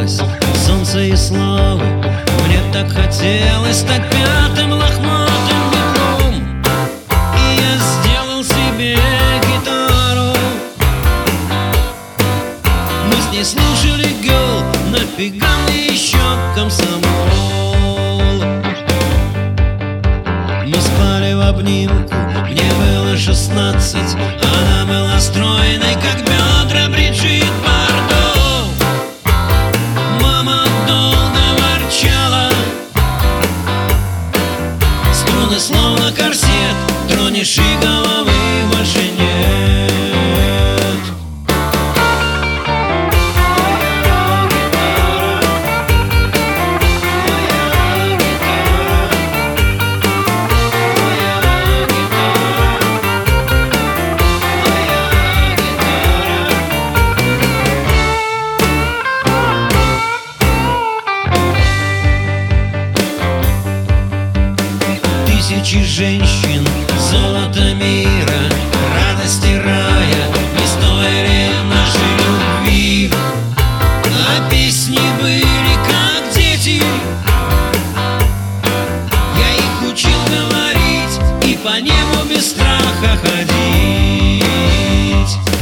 касалось солнца и славы. Мне так хотелось стать пятым лохматым ветром, и я сделал себе гитару. Мы с ней слушали гел, нафига мне еще комсомол. Мы спали в обнимку, мне было 16, она была стройной, как бедра Бриджит Бардо. Мама долго ворчала: струны словно корсет, тронешь и головы больше нет. Тысячи женщин, золото мира, радости рая не стоили нашей любви. А песни были как дети, я их учил говорить и по небу без страха ходить.